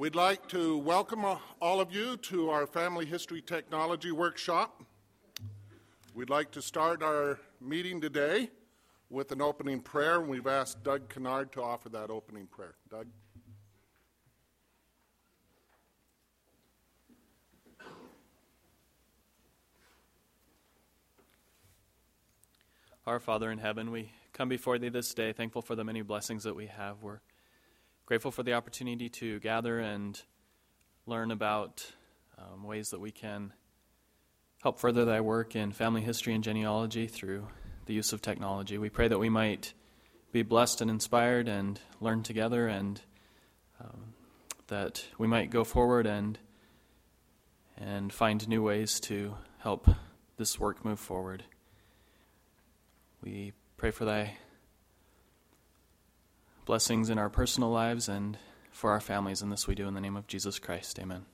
We'd like to welcome all of you to our Family History Technology Workshop. We'd like to start our meeting today with an opening prayer, and we've asked Doug Kennard to offer that opening prayer. Doug? Our Father in heaven, we come before Thee this day, thankful for the many blessings that we have. We're grateful for the opportunity to gather and learn about ways that we can help further Thy work in family history and genealogy through the use of technology. We pray that we might be blessed and inspired and learn together, and that we might go forward and find new ways to help this work move forward. We pray for Thy blessings in our personal lives and for our families, and this we do in the name of Jesus Christ. Amen.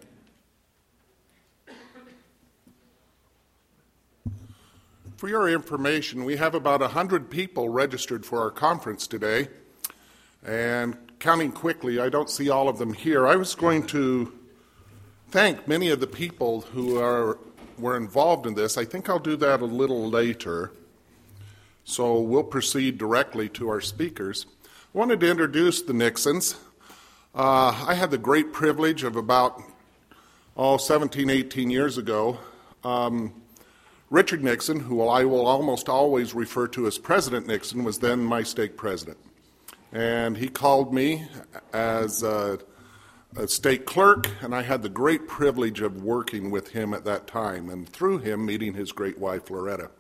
For your information, we have about 100 people registered for our conference today, and counting quickly, I don't see all of them here. I was going to thank many of the people who were involved in this. I think I'll do that a little later, so we'll proceed directly to our speakers. I wanted to introduce the Nixons. I had the great privilege of about 17, 18 years ago, Richard Nixon, who I will almost always refer to as President Nixon, was then my state president. And he called me as a state clerk, and I had the great privilege of working with him at that time, and through him meeting his great wife, Loretta,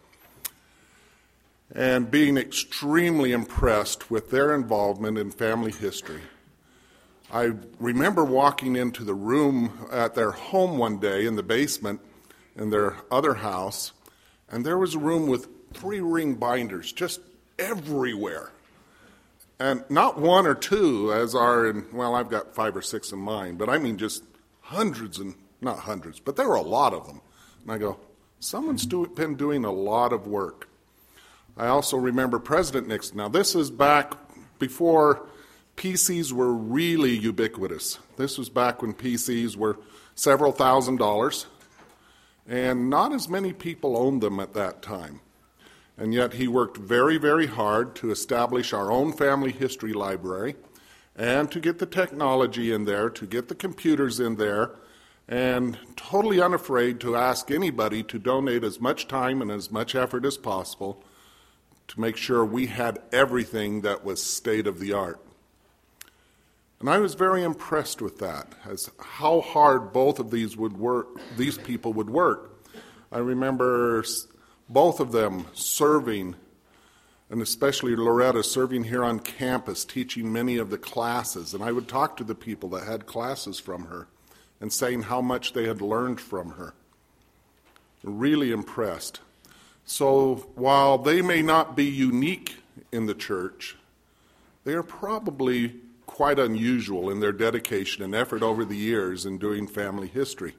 and being extremely impressed with their involvement in family history. I remember walking into the room at their home one day in the basement in their other house, and there was a room with 3-ring binders just everywhere. And not one or two, as are in, well, I've got 5 or 6 in mine, but I mean just hundreds, and not hundreds, but there were a lot of them. And I go, someone's been doing a lot of work. I also remember President Nixon. Now, this is back before PCs were really ubiquitous. This was back when PCs were several $1,000s, and not as many people owned them at that time. And yet he worked very, very hard to establish our own family history library and to get the technology in there, to get the computers in there, and totally unafraid to ask anybody to donate as much time and as much effort as possible to make sure we had everything that was state of the art. And I was very impressed with that, as how hard both of these people would work. I remember both of them serving, and especially Loretta serving here on campus, teaching many of the classes. And I would talk to the people that had classes from her and saying how much they had learned from her. Really impressed. So while they may not be unique in the church, they are probably quite unusual in their dedication and effort over the years in doing family history.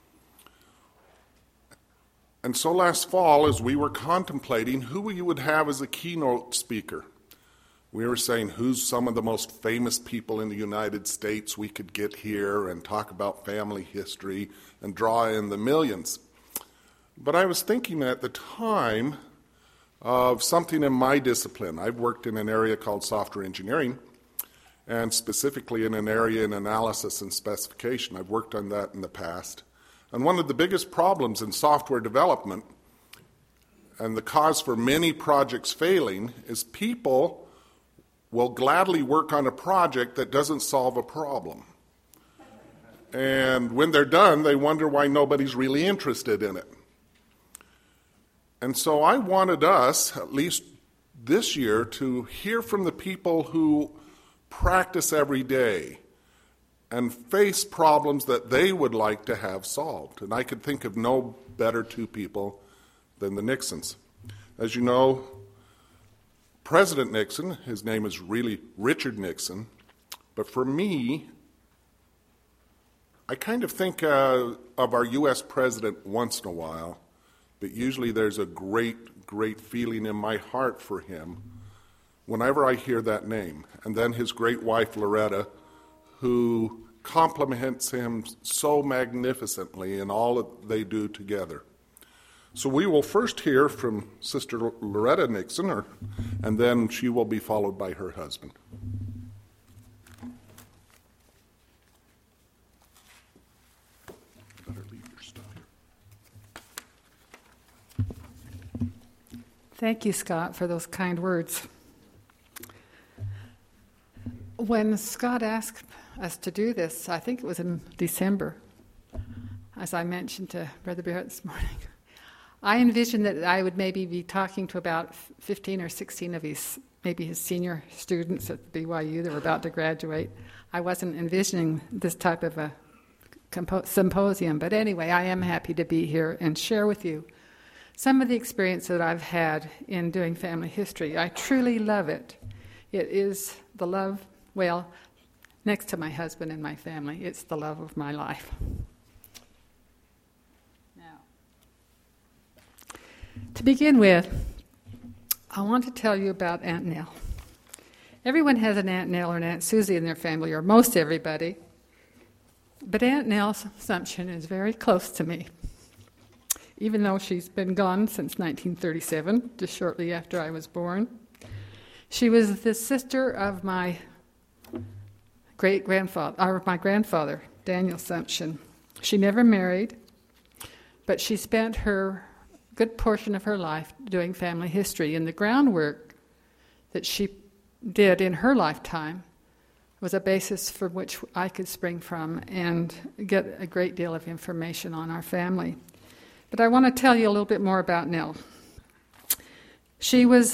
And so last fall, as we were contemplating who we would have as a keynote speaker, we were saying who's some of the most famous people in the United States we could get here and talk about family history and draw in the millions. But I was thinking at the time of something in my discipline. I've worked in an area called software engineering, and specifically in an area in analysis and specification. I've worked on that in the past. And one of the biggest problems in software development, and the cause for many projects failing, is people will gladly work on a project that doesn't solve a problem. And when they're done, they wonder why nobody's really interested in it. And so I wanted us, at least this year, to hear from the people who practice every day and face problems that they would like to have solved. And I could think of no better two people than the Nixons. As you know, President Nixon, his name is really Richard Nixon, but for me, I kind of think of our U.S. president once in a while, but usually there's a great, great feeling in my heart for him whenever I hear that name. And then his great wife, Loretta, who complements him so magnificently in all that they do together. So we will first hear from Sister Loretta Nixon, and then she will be followed by her husband. Better leave your stuff here. Thank you, Scott, for those kind words. When Scott asked us to do this, I think it was in December, as I mentioned to Brother Barrett this morning, I envisioned that I would maybe be talking to about 15 or 16 of his senior students at BYU that were about to graduate. I wasn't envisioning this type of a symposium, but anyway, I am happy to be here and share with you some of the experience that I've had in doing family history. I truly love it. It is the love, well, next to my husband and my family, it's the love of my life. To begin with, I want to tell you about Aunt Nell. Everyone has an Aunt Nell or an Aunt Susie in their family, or most everybody. But Aunt Nell's Assumption is very close to me, even though she's been gone since 1937, just shortly after I was born. She was the sister of my grandfather, Daniel Assumption. She never married, but she spent her good portion of her life doing family history, and the groundwork that she did in her lifetime was a basis from which I could spring from and get a great deal of information on our family. But I want to tell you a little bit more about Nell. She was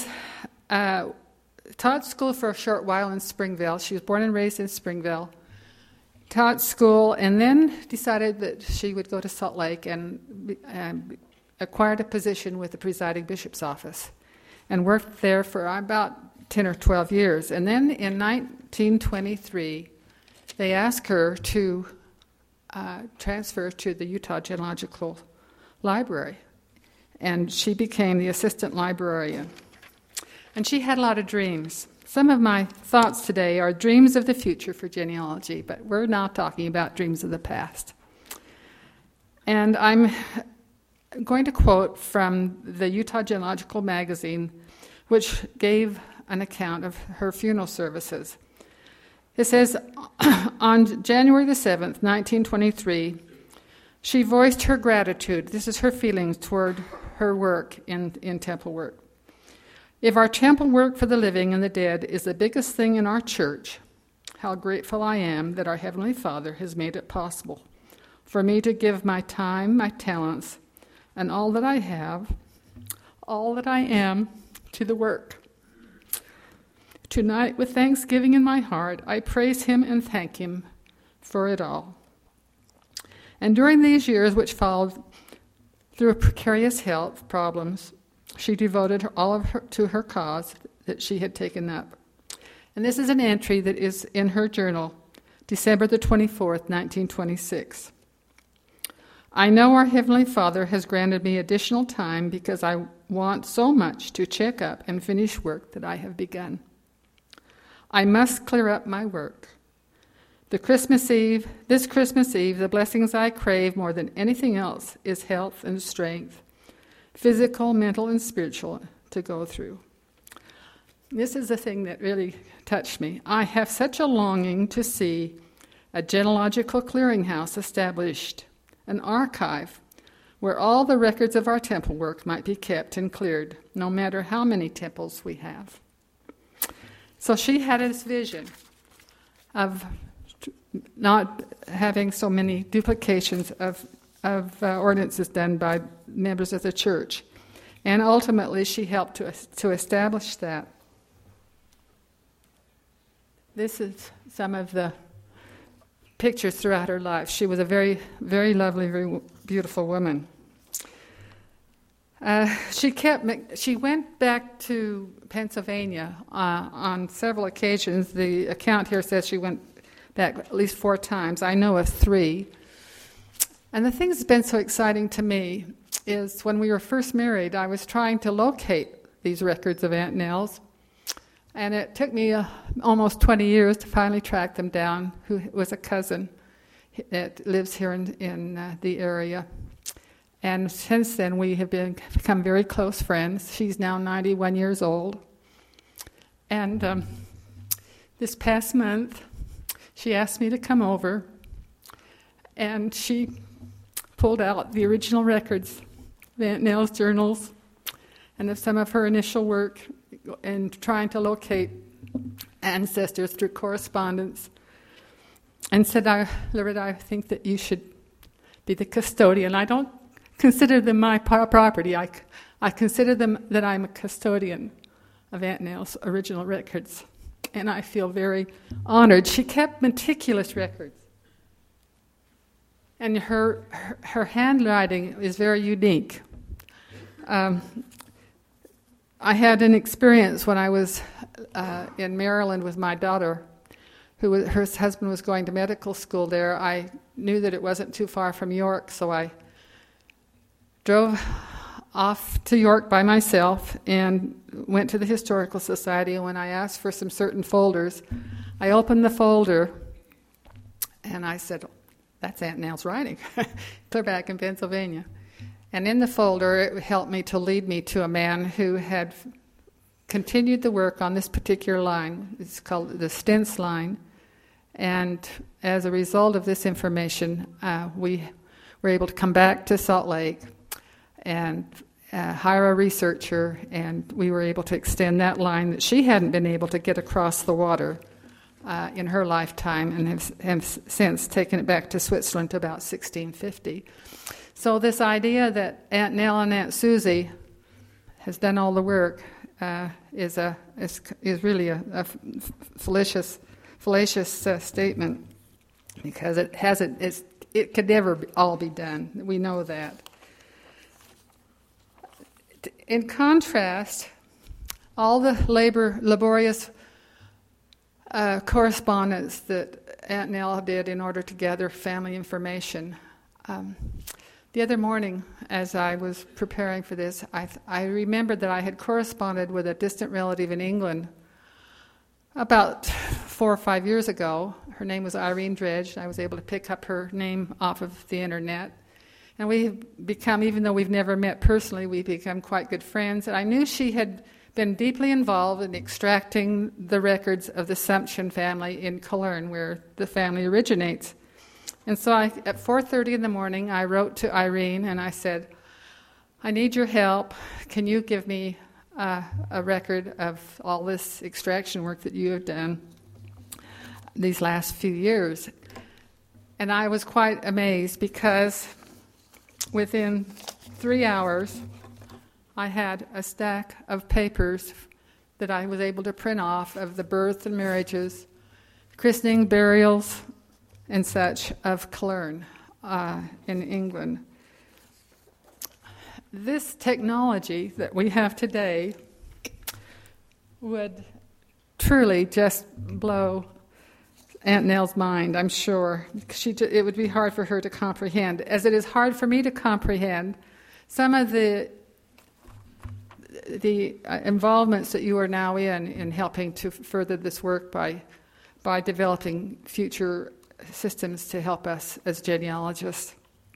taught school for a short while in Springville. She was born and raised in Springville, taught school, and then decided that she would go to Salt Lake and acquired a position with the presiding bishop's office and worked there for about 10 or 12 years. And then in 1923, they asked her to transfer to the Utah Genealogical Library, and she became the assistant librarian. And she had a lot of dreams. Some of my thoughts today are dreams of the future for genealogy, but we're now talking about dreams of the past. And I'm going to quote from the Utah Genealogical Magazine, which gave an account of her funeral services. It says, on January the 7th, 1923, she voiced her gratitude. This is her feelings toward her work in temple work. If our temple work for the living and the dead is the biggest thing in our church, how grateful I am that our Heavenly Father has made it possible for me to give my time, my talents, and all that I have, all that I am, to the work. Tonight, with thanksgiving in my heart, I praise Him and thank Him for it all. And during these years which followed, through precarious health problems, she devoted all of her to her cause that she had taken up. And this is an entry that is in her journal, December the 24th, 1926. I know our Heavenly Father has granted me additional time because I want so much to check up and finish work that I have begun. I must clear up my work. This Christmas Eve, the blessings I crave more than anything else is health and strength, physical, mental, and spiritual, to go through. This is the thing that really touched me. I have such a longing to see a genealogical clearinghouse established, an archive where all the records of our temple work might be kept and cleared, no matter how many temples we have. So she had this vision of not having so many duplications of ordinances done by members of the church. And ultimately, she helped to establish that. This is some of the pictures throughout her life. She was a very, very lovely, very beautiful woman. She went back to Pennsylvania on several occasions. The account here says she went back at least 4 times. I know of 3. And the thing that's been so exciting to me is when we were first married, I was trying to locate these records of Aunt Nell's. And it took me almost 20 years to finally track them down, who was a cousin that lives here in the area. And since then, we have become very close friends. She's now 91 years old. And this past month, she asked me to come over, and she pulled out the original records, Aunt Nell's journals, and of some of her initial work in trying to locate ancestors through correspondence, and said, Loretta, I think that you should be the custodian. I don't consider them my property. I consider them that I'm a custodian of Aunt Nell's original records, and I feel very honored. She kept meticulous records, and her handwriting is very unique. I had an experience when I was in Maryland with my daughter, her husband was going to medical school there. I knew that it wasn't too far from York, so I drove off to York by myself and went to the Historical Society. And when I asked for some certain folders, I opened the folder and I said, that's Aunt Nell's writing, clear back in Pennsylvania. And in the folder, it helped me to lead me to a man who had continued the work on this particular line. It's called the Stents line. And as a result of this information, we were able to come back to Salt Lake and hire a researcher, and we were able to extend that line that she hadn't been able to get across the water in her lifetime, and have since taken it back to Switzerland to about 1650. So this idea that Aunt Nell and Aunt Susie has done all the work is really a fallacious statement, because it could never all be done. We know that. In contrast, all the laborious correspondence that Aunt Nell did in order to gather family information. The other morning, as I was preparing for this, I remembered that I had corresponded with a distant relative in England about 4 or 5 years ago. Her name was Irene Dredge. I was able to pick up her name off of the internet. And we've become, even though we've never met personally, we've become quite good friends. And I knew she had been deeply involved in extracting the records of the Sumption family in Cologne, where the family originates. And so at 4:30 in the morning, I wrote to Irene and I said, I need your help. Can you give me a record of all this extraction work that you have done these last few years? And I was quite amazed, because within 3 hours, I had a stack of papers that I was able to print off of the births and marriages, christening, burials, and such of Cologne in England. This technology that we have today would truly just blow Aunt Nell's mind, I'm sure. It would be hard for her to comprehend, as it is hard for me to comprehend some of the involvements that you are now in helping to further this work by developing future systems to help us as genealogists.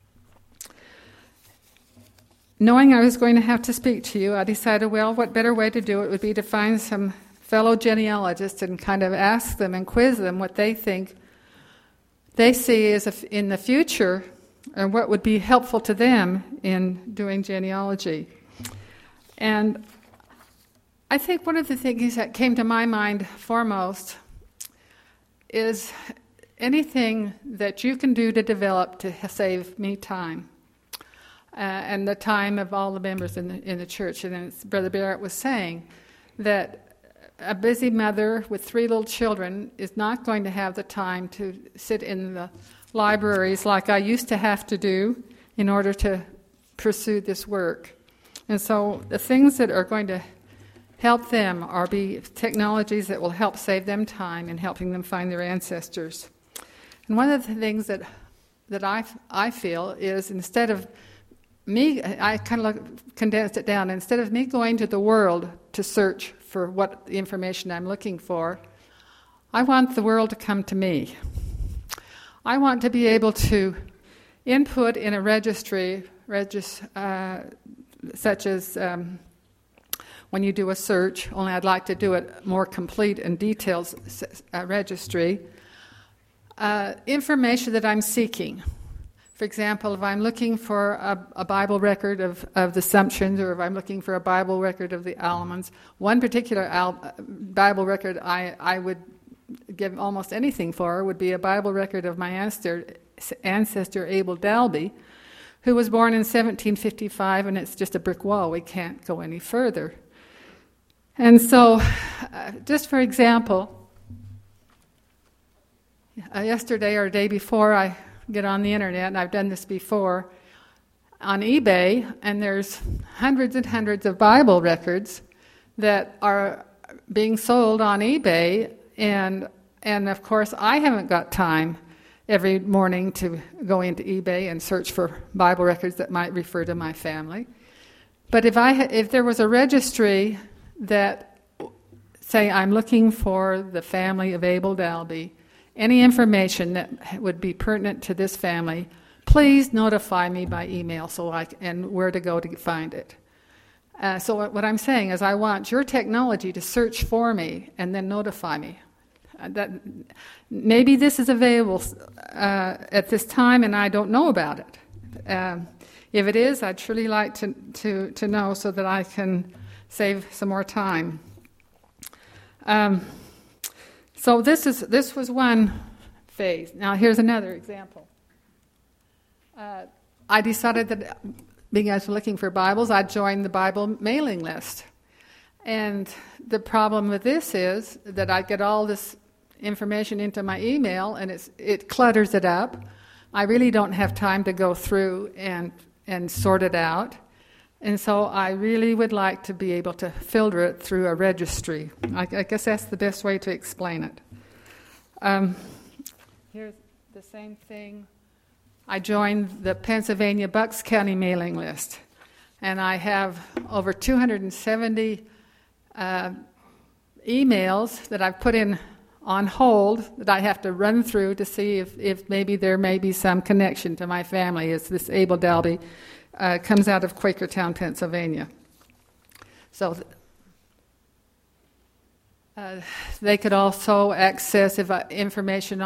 Knowing I was going to have to speak to you, I decided, well, what better way to do it would be to find some fellow genealogists and kind of ask them and quiz them what they think they see as in the future, and what would be helpful to them in doing genealogy. And I think one of the things that came to my mind foremost is anything that you can do to develop to save me time, and the time of all the members in the church. And as Brother Barrett was saying, that a busy mother with 3 little children is not going to have the time to sit in the libraries like I used to have to do in order to pursue this work. And so the things that are going to help them are be technologies that will help save them time in helping them find their ancestors. And one of the things that I feel is, instead of me, I kind of condensed it down, instead of me going to the world to search for what the information I'm looking for, I want the world to come to me. I want to be able to input in a registry, such as when you do a search, only I'd like to do it more complete and detailed registry, information that I'm seeking. For example, if I'm looking for a Bible record of the Assumptions, or if I'm looking for a Bible record of the Allmans, one particular Bible record I would give almost anything for would be a Bible record of my ancestor Abel Dalby, who was born in 1755, and it's just a brick wall. We can't go any further. And so, just for example, yesterday or the day before, I get on the internet, and I've done this before, on eBay, and there's hundreds and hundreds of Bible records that are being sold on eBay, and of course I haven't got time every morning to go into eBay and search for Bible records that might refer to my family. But if there was a registry that, say, I'm looking for the family of Abel Dalby, any information that would be pertinent to this family, please notify me by email and where to go to find it. So what I'm saying is I want your technology to search for me and then notify me. That maybe this is available at this time and I don't know about it. If it is, I'd truly like to know so that I can save some more time. So this was one phase. Now here's another example. I decided that being I was looking for Bibles, I'd join the Bible mailing list. And the problem with this is that I get all this information into my email and it clutters it up. I really don't have time to go through and sort it out. And so I really would like to be able to filter it through a registry. I guess that's the best way to explain it. Here's the same thing. I joined the Pennsylvania Bucks County mailing list, and I have over 270 emails that I've put in on hold that I have to run through to see if maybe there may be some connection to my family, as this Abel Dalby comes out of Quakertown, Pennsylvania. So they could also access information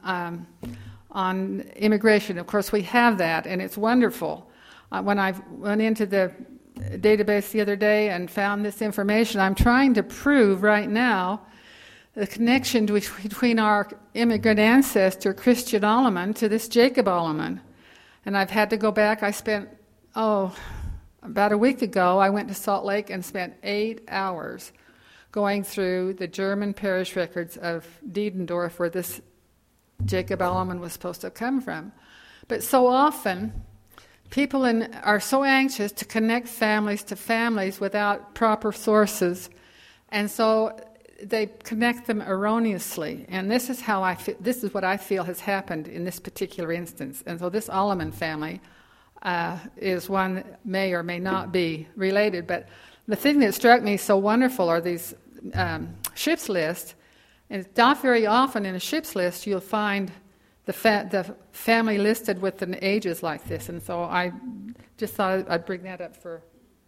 on immigration. Of course, we have that, and it's wonderful. When I went into the database the other day and found this information, I'm trying to prove right now the connection between our immigrant ancestor, Christian Allman, to this Jacob Allman. And I've had to go back. I spent, about a week ago, I went to Salt Lake and spent 8 hours going through the German parish records of Diedendorf, where this Jacob Allman was supposed to come from. But so often, people are so anxious to connect families to families without proper sources, and so they connect them erroneously. And this is how this is what I feel has happened in this particular instance. And so this Allman family is one that may or may not be related. But the thing that struck me so wonderful are these ships lists. And not very often in a ship's list you'll find the family listed with the ages like this. And so I just thought I'd bring that up for...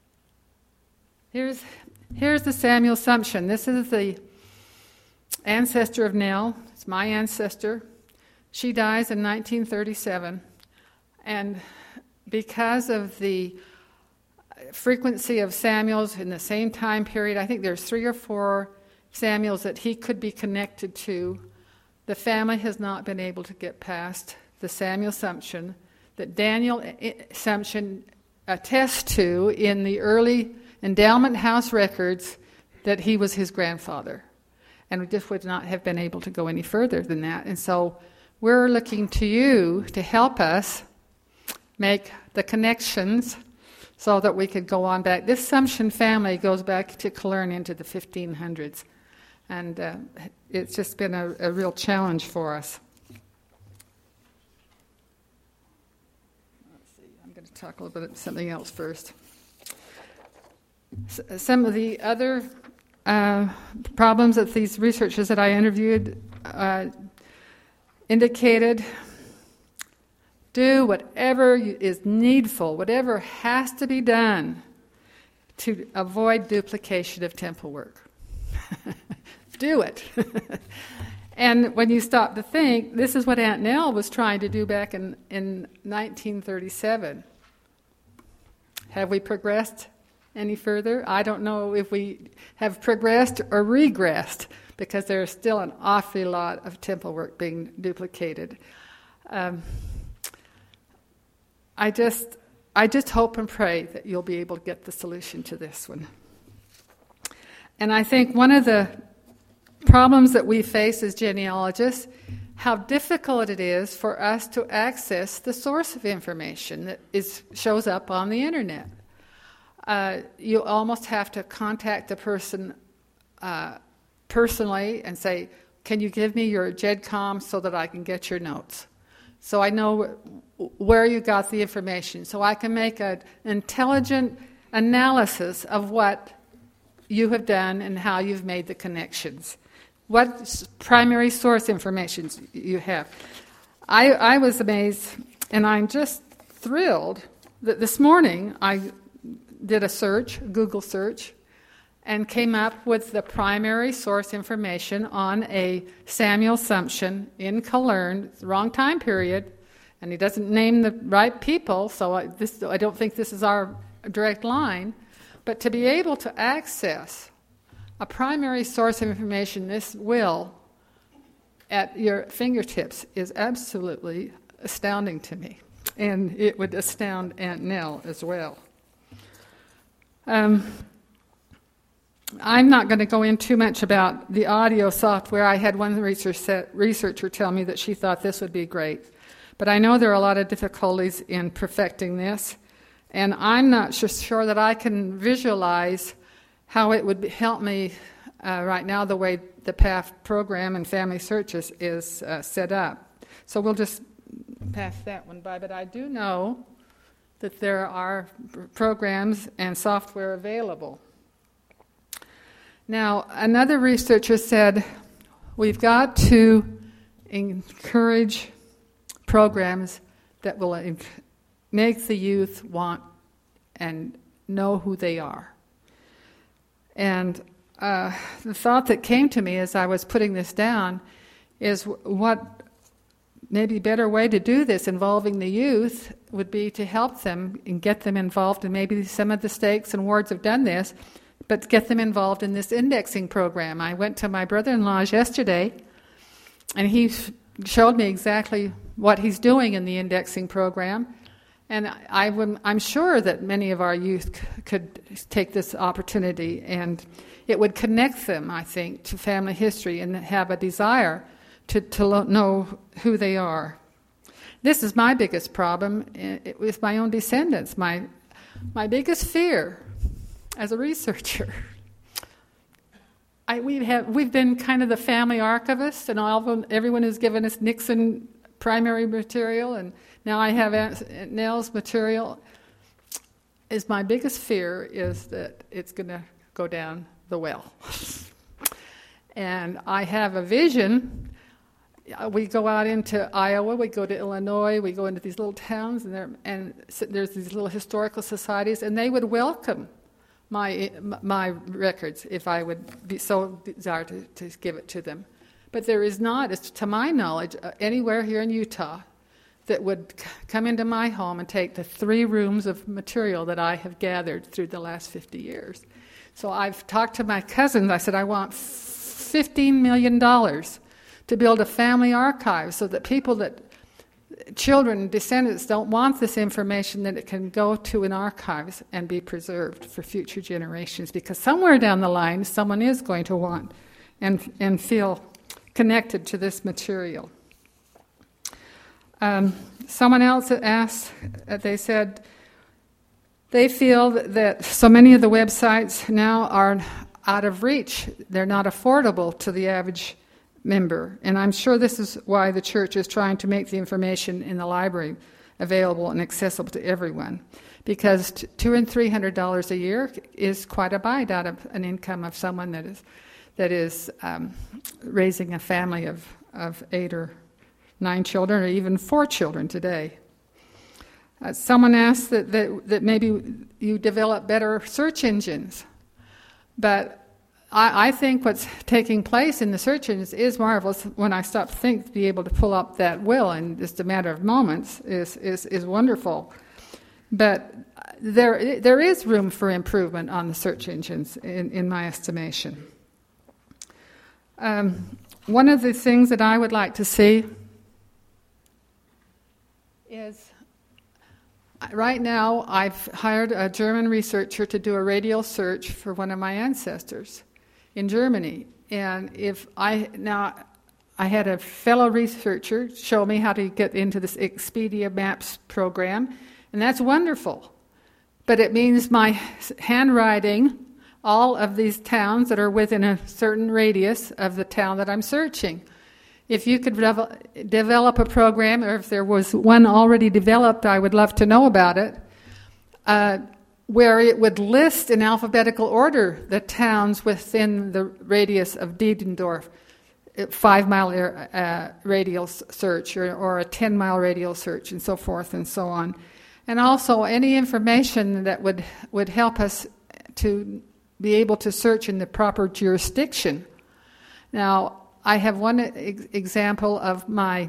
Here's the Samuel Assumption. This is the ancestor of Nell. It's my ancestor. She dies in 1937. And because of the frequency of Samuels in the same time period, I think there's 3 or 4 Samuels that he could be connected to. The family has not been able to get past the Samuel Assumption that Daniel Assumption attests to in the early endowment house records that he was his grandfather. And we just would not have been able to go any further than that. And so we're looking to you to help us make the connections so that we could go on back. This Assumption family goes back to Killeen into the 1500s. And it's just been a real challenge for us. Let's see, I'm going to talk a little bit about something else first. Some of the other problems that these researchers that I interviewed indicated Do whatever is needful, whatever has to be done to avoid duplication of temple work. Do it. And when you stop to think, this is what Aunt Nell was trying to do back in 1937. Have we progressed any further? I don't know if we have progressed or regressed, because there's still an awful lot of temple work being duplicated. I just hope and pray that you'll be able to get the solution to this one. And I think one of the problems that we face as genealogists, how difficult it is for us to access the source of information that shows up on the internet. You almost have to contact the person personally and say, can you give me your GEDCOM so that I can get your notes? So I know where you got the information, so I can make an intelligent analysis of what you have done and how you've made the connections. What primary source information you have. I was amazed, and I'm just thrilled that this morning I did a search, Google search, and came up with the primary source information on a Samuel Sumption in Calern, wrong time period, and he doesn't name the right people, so I don't think this is our direct line, but to be able to access a primary source of information, this will, at your fingertips, is absolutely astounding to me. And it would astound Aunt Nell as well. I'm not going to go in too much about the audio software. I had one researcher tell me that she thought this would be great. But I know there are a lot of difficulties in perfecting this. And I'm not sure that I can visualize how it would help me right now the way the PAF program and Family Search is set up. So we'll just pass that one by. But I do know that there are programs and software available. Now, another researcher said we've got to encourage programs that will make the youth want and know who they are. And the thought that came to me as I was putting this down is what maybe better way to do this involving the youth would be to help them and get them involved, and maybe some of the stakes and wards have done this, but get them involved in this indexing program. I went to my brother-in-law's yesterday, and he showed me exactly what he's doing in the indexing program. And I'm sure that many of our youth could take this opportunity, and it would connect them, I think, to family history and have a desire to know who they are. This is my biggest problem with my own descendants. My biggest fear as a researcher. We've been kind of the family archivists, and everyone has given us Nixon primary material, and now I have Aunt Nell's material. My biggest fear is that it's going to go down the well. And I have a vision. We go out into Iowa, we go to Illinois, we go into these little towns, and there's these little historical societies, and they would welcome my records if I would be so desire to give it to them. But there is not, to my knowledge, anywhere here in Utah that would come into my home and take the 3 rooms of material that I have gathered through the last 50 years. So I've talked to my cousins. I said, I want $15 million to build a family archive so that children and descendants don't want this information, that it can go to an archives and be preserved for future generations, because somewhere down the line someone is going to want and feel connected to this material. Someone else asked, they said they feel that so many of the websites now are out of reach. They're not affordable to the average member. And I'm sure this is why the church is trying to make the information in the library available and accessible to everyone. Because $200 and $300 a year is quite a bite out of an income of someone that is raising a family of 8 or 9 children, or even 4 children today. Someone asked that maybe you develop better search engines. But I think what's taking place in the search engines is marvelous. When I stop to think, to be able to pull up that will in just a matter of moments is wonderful. But there is room for improvement on the search engines, in my estimation. One of the things that I would like to see is, right now I've hired a German researcher to do a radial search for one of my ancestors in Germany. And I had a fellow researcher show me how to get into this Expedia Maps program, and that's wonderful. But it means my handwriting all of these towns that are within a certain radius of the town that I'm searching. If you could develop a program, or if there was one already developed, I would love to know about it, where it would list in alphabetical order the towns within the radius of Diedendorf, 5-mile radial search, or a 10-mile radial search, and so forth and so on. And also any information that would help us to be able to search in the proper jurisdiction. Now, I have one example of my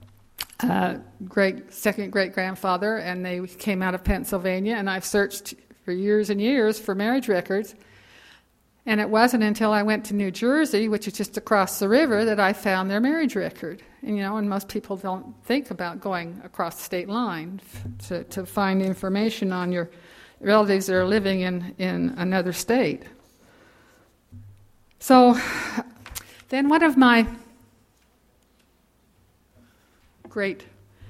second great-grandfather, and they came out of Pennsylvania, and I've searched for years and years for marriage records. And it wasn't until I went to New Jersey, which is just across the river, that I found their marriage record. And most people don't think about going across the state line to find information on your relatives that are living in another state. So then one of my great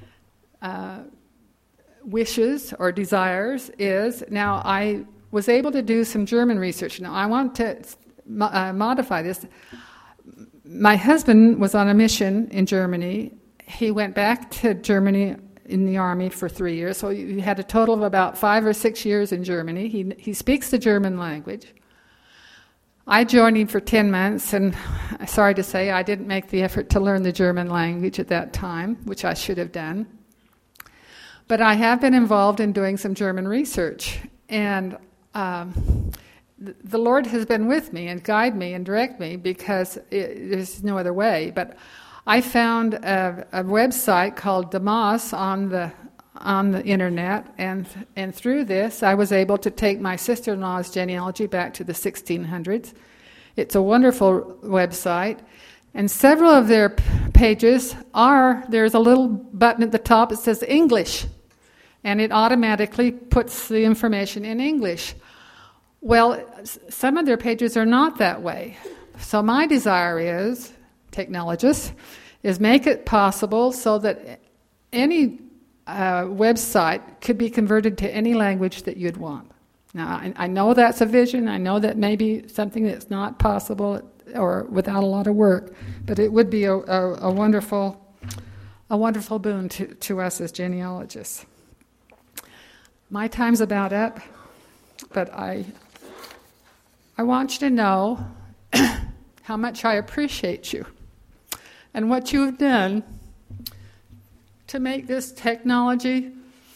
wishes or desires is, now I was able to do some German research. Now I want to modify this. My husband was on a mission in Germany. He went back to Germany in the army for 3 years, so he had a total of about 5 or 6 years in Germany. He speaks the German language. I joined him for 10 months, and sorry to say, I didn't make the effort to learn the German language at that time, which I should have done. But I have been involved in doing some German research, and the Lord has been with me and guide me and direct me, because there's no other way. But I found a website called Damas on the internet, and through this I was able to take my sister-in-law's genealogy back to the 1600s. It's a wonderful website, and several of their pages there's a little button at the top that says English, and it automatically puts the information in English. Well, some of their pages are not that way. So my desire is, technologists, is make it possible so that any website could be converted to any language that you'd want. Now, I know that's a vision. I know that may be something that's not possible or without a lot of work, but it would be a wonderful boon to us as genealogists. My time's about up, but I want you to know how much I appreciate you and what you have done to make this technology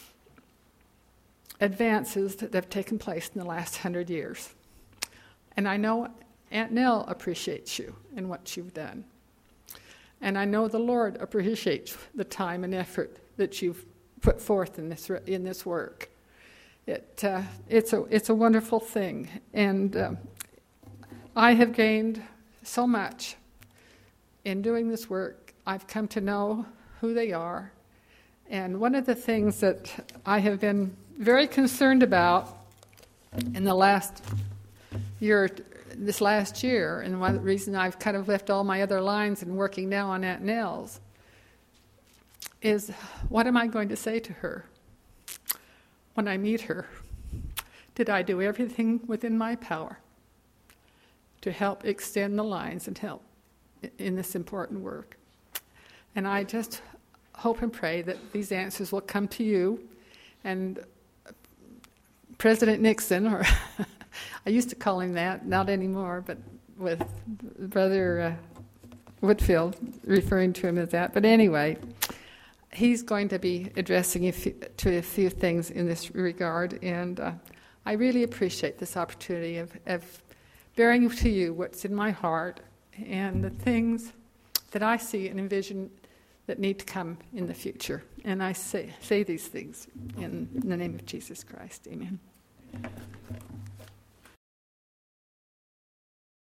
advances that have taken place in the last 100 years. And I know Aunt Nell appreciates you and what you've done. And I know the Lord appreciates the time and effort that you've put forth in this work. It's a wonderful thing, and I have gained so much in doing this work. I've come to know who they are, and one of the things that I have been very concerned about in this last year, and one reason I've kind of left all my other lines and working now on Aunt Nell's, is what am I going to say to her when I meet her? Did I do everything within my power to help extend the lines and help in this important work? And I just hope and pray that these answers will come to you. And President Nixon, or I used to call him that, not anymore, but with Brother Whitfield referring to him as that. But anyway, he's going to be addressing a few things in this regard, and I really appreciate this opportunity of bearing to you what's in my heart and the things that I see and envision that need to come in the future. And I say these things in the name of Jesus Christ. Amen.